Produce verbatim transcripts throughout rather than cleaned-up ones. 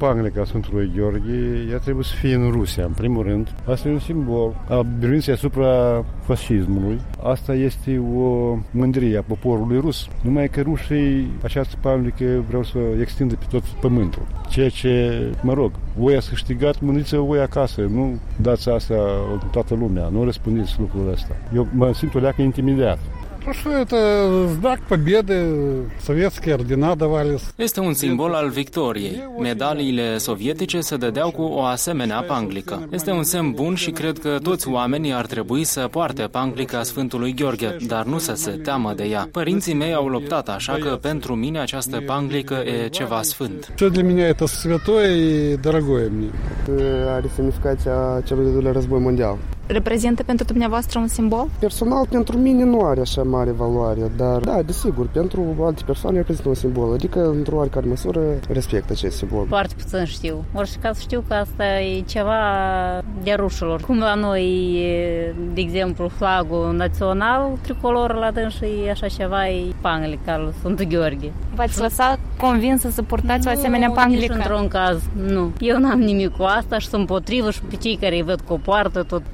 panglica Sfântului Gheorghe, ea trebuie să fie în Rusia, în primul rând. Asta e un simbol al biruinței asupra fascismului. Asta este o mândrie a poporului rus. Numai că rușii această panglică vreau să o extindă pe tot pământul. Ceea ce, mă rog, voi ați câștigat, mândriți-vă voi acasă, nu dați asta în toată lumea, nu răspundeți lucrul ăsta. Eu mă simt o leacă intimidat. Что это знак победы, советские ордена давались. Este un simbol al victoriei. Medaliile sovietice se dădeau cu o asemenea panglică. Este un semn bun și cred că toți oamenii ar trebui să poarte panglica Sfântului Gheorghe, dar nu să se teamă de ea. Părinții mei au luptat, așa că pentru mine această panglică e ceva sfânt. Что для меня это святое и дорогое мне. Are semnificația celui de doilea război mondial. Reprezintă pentru dumneavoastră un simbol? Personal, pentru mine nu are așa mare valoare, dar, da, desigur, pentru alte persoane reprezintă un simbol, adică, într-o oarecare măsură, respectă acest simbol. Foarte puțin știu. Orice caz știu că asta e ceva de rușilor. Cum la noi, de exemplu, flagul național, tricolor la dânsă e așa ceva, e panglica al Sfântul Gheorghe. V-ați lăsat convinsă să purtați o asemenea panglică? Nu, nici într-un caz, nu. Eu n-am nimic cu asta și sunt împotrivă și pe cei care îi văd că o poartă tot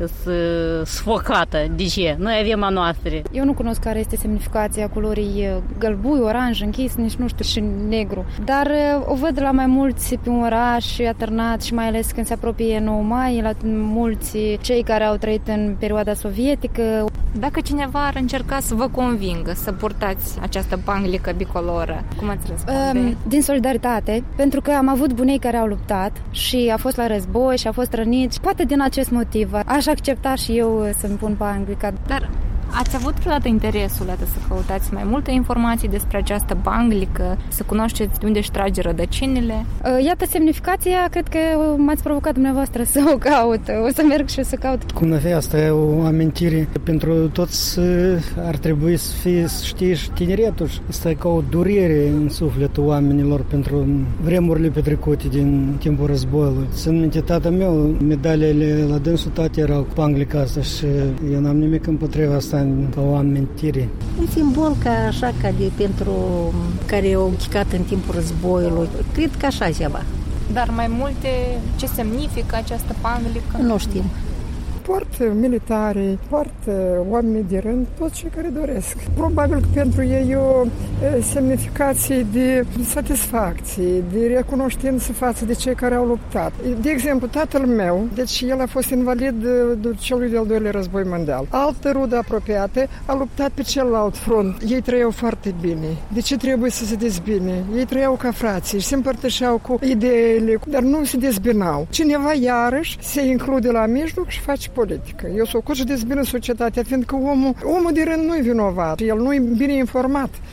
sfocată. De ce? Noi avem a noastră. Eu nu cunosc care este semnificația culorii gălbui, oranj, închis, nici nu știu, și negru. Dar o văd la mai mulți pe un oraș atârnat și mai ales când se apropie nouă mai, la mulți cei care au trăit în perioada sovietică. Dacă cineva ar încerca să vă convingă să purtați această panglică bicoloră, cum ați răspunde? Din solidaritate, pentru că am avut bunei care au luptat și a fost la război și a fost răniți. Poate din acest motiv aș accepta și eu să-mi pun panglica. Dar ați avut vreodată interesul atât să căutați mai multe informații despre această panglică, să cunoașteți de unde își trage rădăcinile? Iată semnificația, cred că m-ați provocat dumneavoastră să o caut. O să merg și o să caut. Cum avea, asta e o amintire. Pentru toți ar trebui să fie, să știe și tineretul. Asta e ca o durere în sufletul oamenilor pentru vremurile petrecute din timpul războiului. Sunt minte, tata meu, medalele la dânsul toate erau cu panglica asta și eu n-am nimic împotriva asta ca o amintire. Un simbol ca așa, ca de pentru care au chicat în timpul războiului. Cred că așa ceva. Dar mai multe, ce semnifică această panglică? Nu știm. Poartă militari, poartă oameni de rând, toți cei care doresc. Probabil că pentru ei e o semnificație de satisfacție, de recunoștință față de cei care au luptat. De exemplu, tatăl meu, deci el a fost invalid de celui de-al doilea război mondial. Altă rudă apropiată a luptat pe celălalt front. Ei trăiau foarte bine. De ce trebuie să se dezbine? Ei trăiau ca frații și se împărtășeau cu ideile, dar nu se dezbinau. Cineva iarăși se include la mijloc și face politică. Eu s-o cot și dezbină societatea, fiindcă omul, omul de rând nu-i vinovat. El nu-i bine informat.